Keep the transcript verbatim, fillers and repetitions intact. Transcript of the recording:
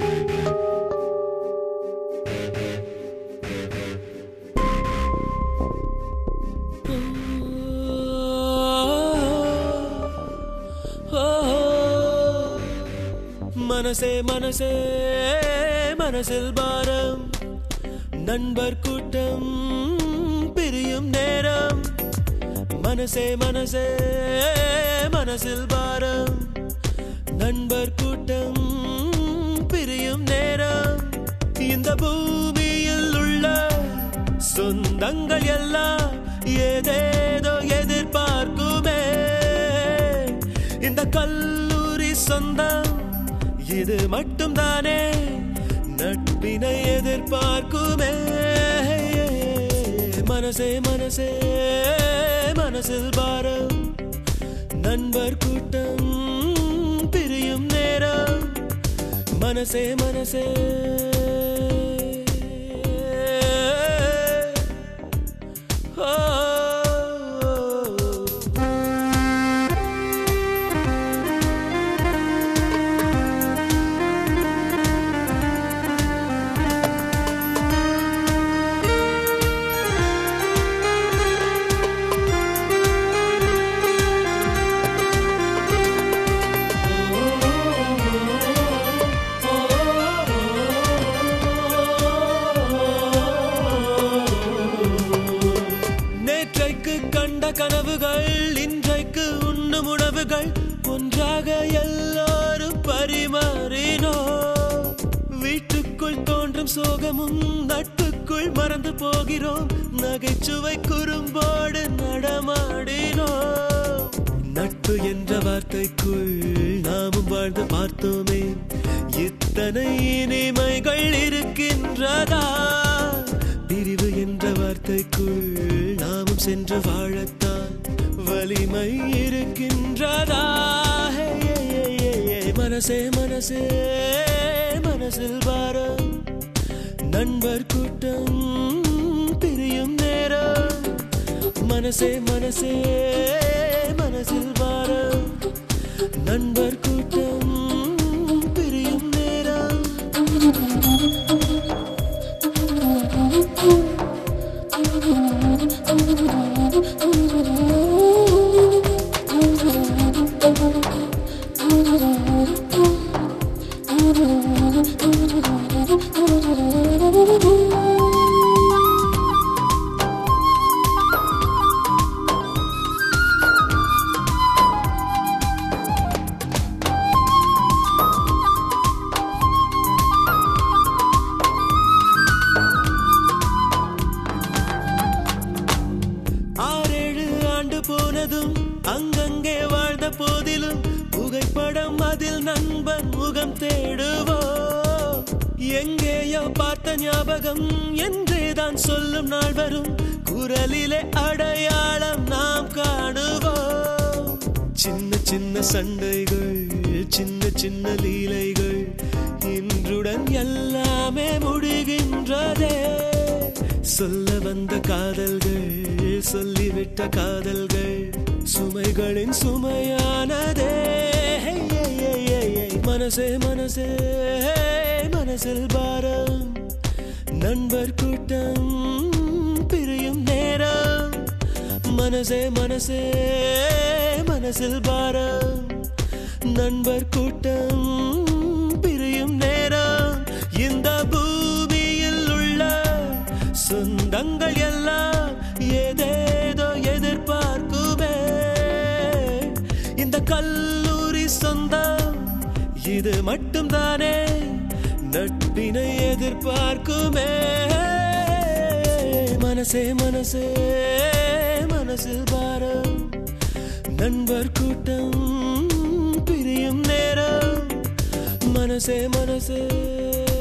மனசே மனசே மனசில் பாரம் நண்பர் கூட்டம் பிரியும் நேரம் மனசே மனசே மனசில் பாரம் நண்பர் கூட்டம் பிரியும் நேரம் இந்த பூமியில் உள்ள சொந்தங்கள் எல்லாம் ஏதேதோ எதிர்பார்க்குமே இந்த கல்லூரி சொந்தம் இது மட்டும் தானே நட்பினை எதிர்பார்க்குமே மனசே மனசே மனசில் பாரம் நண்பர் கூட்டம் பிரியும் நேரம் மனசே மனசே கனவுகள் இன்றைக்கு உண்ணும் உணவுகள் ஒன்றாக எல்லாரும் பரிமாறினோ வீட்டுக்குள் தோன்றும் சோகமும் நட்புக்குள் மறந்து போகிறோம் நகைச்சுவை குறும்போடு நடமாடினோ நட்பு என்ற வார்த்தைக்குள் நாமும் வாழ்ந்து பார்த்தோமே இத்தனை இனிமைகள் இருக்கின்றதா பிரிவு என்ற வார்த்தைக்குள் நாமும் சென்று வாழத்தான் வலிமை இருக்கின்றதா மனசே மனசே மனசில் பாரம் நண்பர் கூட்டம் பிரியும் நேரம் மனசே மனசே மனசில் பாரம் நண்பர் கூட்டம் பிரியும் நேரம் போனதும் அங்கங்கே வாழ்ந்த போதிலும் புகைப்படம் அதில் நண்பன் முகம் தேடுவோ எங்கேயோ பார்த்த ஞாபகம் என்றேதான் சொல்லும் நாள் வரும் குரலிலே அடையாளம் நாம் காணுவோம் சின்ன சின்ன சண்டைகள் சின்ன சின்ன லீலைகள் இன்றுடன் எல்லாமே முடிகின்றதே சொல்ல வந்த காதல்கள் சொல்லிவிட்ட காதல்கள் சுமைகளின் சுமையானதே மனசே மனசே மனசில் பாரம் நண்பர் கூட்டம் பிரியும் நேரம் மனசே மனசே மனசில் பாரம் நண்பர் கூட்டம் பிரியும் நேரம் இந்த பூமியில் உள்ள சொந்தங்கள் எல்லாம் ஏதேதோ எதிர்பார்க்குமே இந்த கல்லூரி சொந்தம் இது மட்டும் தானே நட்பினை எதிர்பார்க்குமே மனசே மனசே மனசில் பாரம் நண்பர் கூட்டம் பிரியும் நேரம் மனசே மனசே